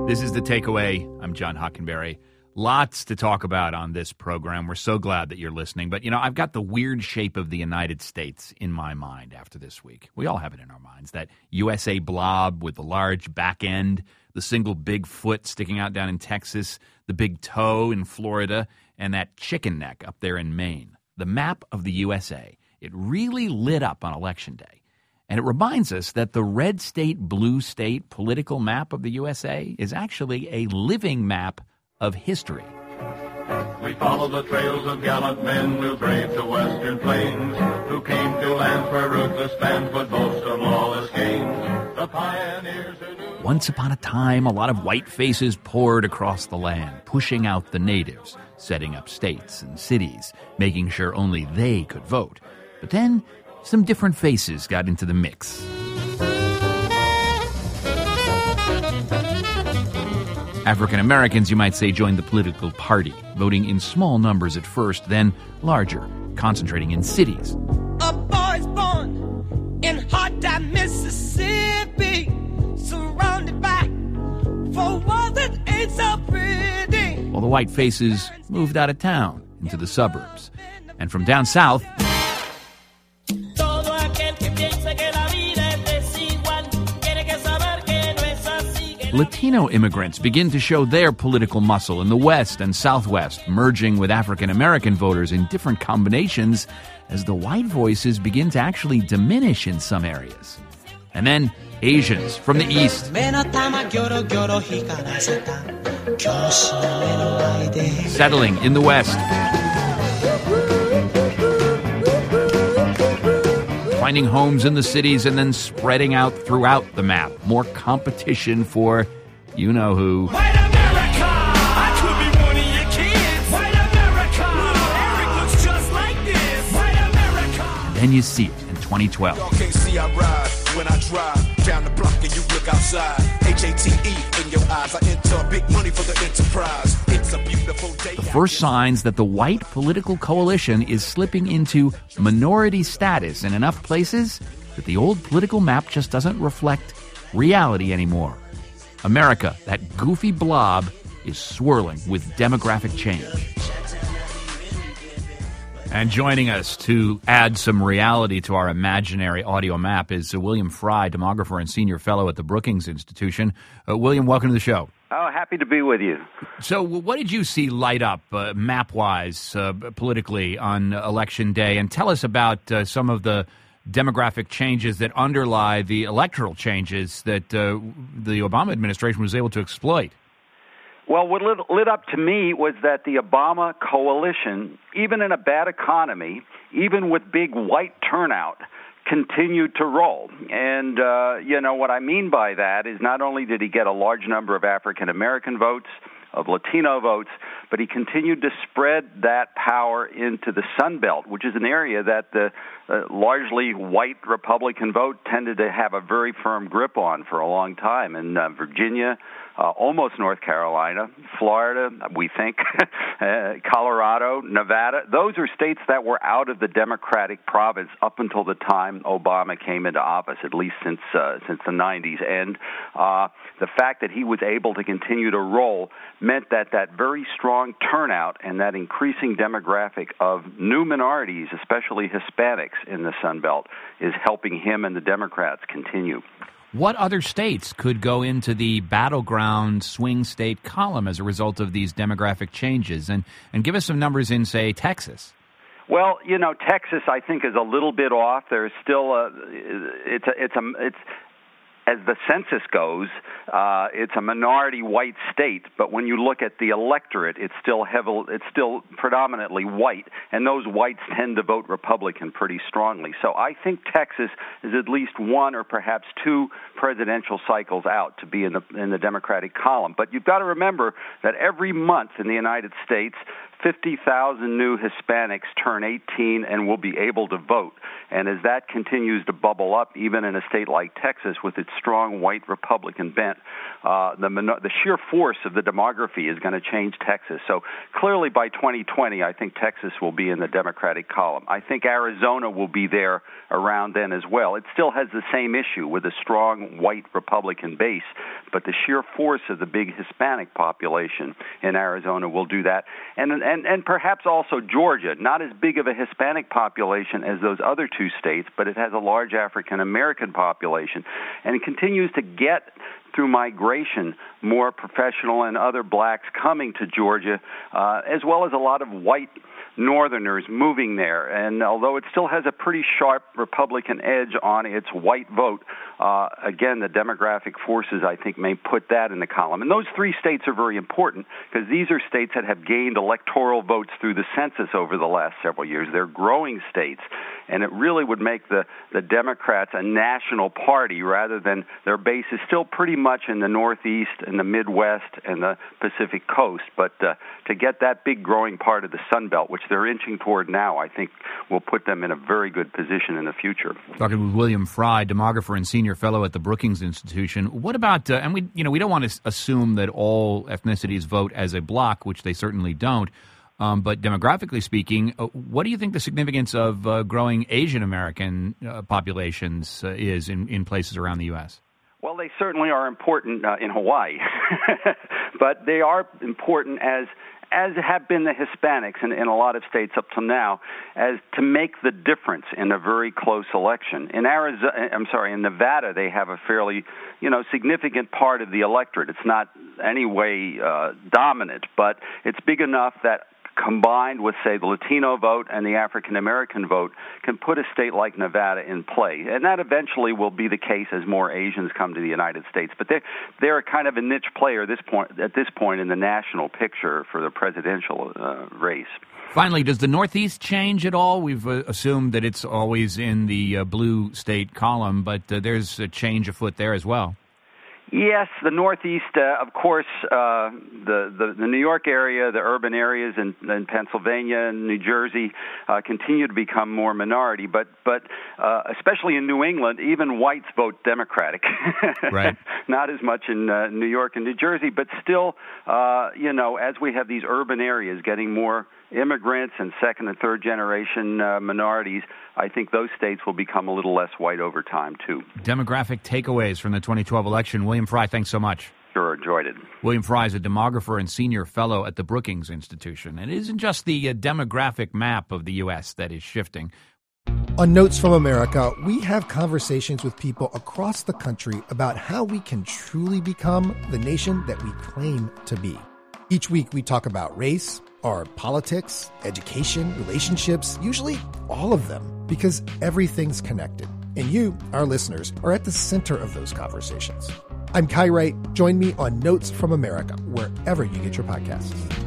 This is The Takeaway. I'm John Hockenberry. Lots to talk about on this program. We're so glad that you're listening. But, I've got the weird shape of the United States in my mind after this week. We all have it in our minds. That USA blob with the large back end, the single big foot sticking out down in Texas, the big toe in Florida, and that chicken neck up there in Maine. The map of the USA. It really lit up on Election Day. And it reminds us that the red state, blue state political map of the USA is actually a living map of history. We follow the trails of gallant men who braved the western plains, who came to lands where ruthless bands would boast of lawless gains. The pioneers who knew... Once upon a time, a lot of white faces poured across the land, pushing out the natives, setting up states and cities, making sure only they could vote. But then some different faces got into the mix. African Americans, you might say, joined the political party, voting in small numbers at first, then larger, concentrating in cities. A boy's born in hot-time Mississippi, surrounded by four walls that ain't so pretty. While the white faces moved out of town into the suburbs. And from down south, Latino immigrants begin to show their political muscle in the West and Southwest, merging with African American voters in different combinations as the white voices begin to actually diminish in some areas. And then Asians from the East, settling in the West, finding homes in the cities and then spreading out throughout the map. More competition for you-know-who. White America, I could be one of your kids. White America, Eric looks just like this. White America. And then you see it in 2012. Y'all can't see I ride when I drive down the block and you look outside. HATE in your eyes. I enter big money for the enterprise. It's a beautiful day. The first signs that the white political coalition is slipping into minority status in enough places that the old political map just doesn't reflect reality anymore. America, that goofy blob, is swirling with demographic change. And joining us to add some reality to our imaginary audio map is William Fry, demographer and senior fellow at the Brookings Institution. William, welcome to the show. Oh, happy to be with you. So what did you see light up map-wise politically on Election Day? And tell us about some of the demographic changes that underlie the electoral changes that the Obama administration was able to exploit. Well, what lit up to me was that the Obama coalition, even in a bad economy, even with big white turnout, continued to roll. And, what I mean by that is not only did he get a large number of African-American votes, of Latino votes, but he continued to spread that power into the Sun Belt, which is an area that the largely white Republican vote tended to have a very firm grip on for a long time. In Virginia, almost North Carolina, Florida, we think, Colorado, Nevada. Those are states that were out of the Democratic province up until the time Obama came into office, at least since the 90s. And the fact that he was able to continue to roll meant that very strong turnout and that increasing demographic of new minorities, especially Hispanics in the Sun Belt, is helping him and the Democrats continue. What other states could go into the battleground swing state column as a result of these demographic changes? And give us some numbers in, say, Texas. Well, Texas, I think, is a little bit off. There's still as the census goes, it's a minority white state, but when you look at the electorate, it's still predominantly white, and those whites tend to vote Republican pretty strongly. So I think Texas is at least one or perhaps two presidential cycles out to be in the Democratic column. But you've got to remember that every month in the United States, 50,000 new Hispanics turn 18 and will be able to vote. And as that continues to bubble up, even in a state like Texas with its strong white Republican bent, the sheer force of the demography is going to change Texas. So clearly by 2020, I think Texas will be in the Democratic column. I think Arizona will be there around then as well. It still has the same issue with a strong white Republican base, but the sheer force of the big Hispanic population in Arizona will do that. And perhaps also Georgia, not as big of a Hispanic population as those other two states, but it has a large African-American population, and it continues to get, through migration, more professional and other blacks coming to Georgia, as well as a lot of white Northerners moving there. And although it still has a pretty sharp Republican edge on its white vote, again, the demographic forces, I think, may put that in the column. And those three states are very important because these are states that have gained electoral votes through the census over the last several years. They're growing states, and it really would make the Democrats a national party rather than their base is still pretty much in the Northeast and the Midwest and the Pacific Coast. But to get that big growing part of the Sun Belt, which they're inching toward now, I think will put them in a very good position in the future. Talking with William Fry, demographer and senior fellow at the Brookings Institution. What about, and we don't want to assume that all ethnicities vote as a bloc, which they certainly don't. But demographically speaking, what do you think the significance of growing Asian American populations is in places around the U.S.? Well, they certainly are important in Hawaii, but they are important as have been the Hispanics in a lot of states up to now, as to make the difference in a very close election. In Nevada, they have a fairly, significant part of the electorate. It's not any way dominant, but it's big enough that combined with, say, the Latino vote and the African-American vote, can put a state like Nevada in play. And that eventually will be the case as more Asians come to the United States. But they're kind of a niche player at this point in the national picture for the presidential race. Finally, does the Northeast change at all? We've assumed that it's always in the blue state column, but there's a change afoot there as well. Yes, the Northeast, of course, the New York area, the urban areas in Pennsylvania and New Jersey continue to become more minority, but especially in New England, even whites vote Democratic. Right. Not as much in New York and New Jersey, but still, as we have these urban areas getting more immigrants and second and third generation minorities, I think those states will become a little less white over time, too. Demographic takeaways from the 2012 election. William Fry, thanks so much. Sure, enjoyed it. William Fry is a demographer and senior fellow at the Brookings Institution. And it isn't just the demographic map of the U.S. that is shifting. On Notes from America, we have conversations with people across the country about how we can truly become the nation that we claim to be. Each week we talk about race, our politics, education, relationships, usually all of them, because everything's connected. And you, our listeners, are at the center of those conversations. I'm Kai Wright. Join me on Notes from America, wherever you get your podcasts.